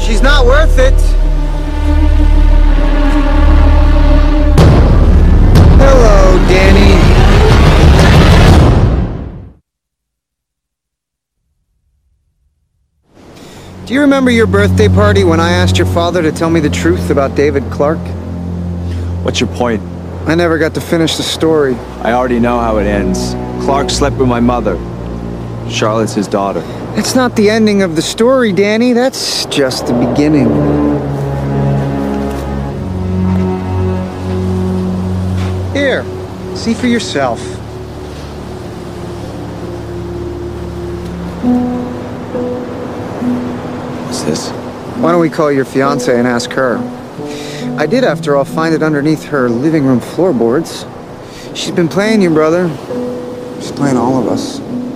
She's not worth it. Hello, Danny. Do you remember your birthday party when I asked your father to tell me the truth about David Clark? What's your point? I never got to finish the story. I already know how it ends. Clark slept with my mother. Charlotte's his daughter. It's not the ending of the story, Danny. That's just the beginning. Here, see for yourself. What's this? Why don't we call your fiancée and ask her? I did, after all, find it underneath her living room floorboards. She's been playing you, brother. She's playing all of us.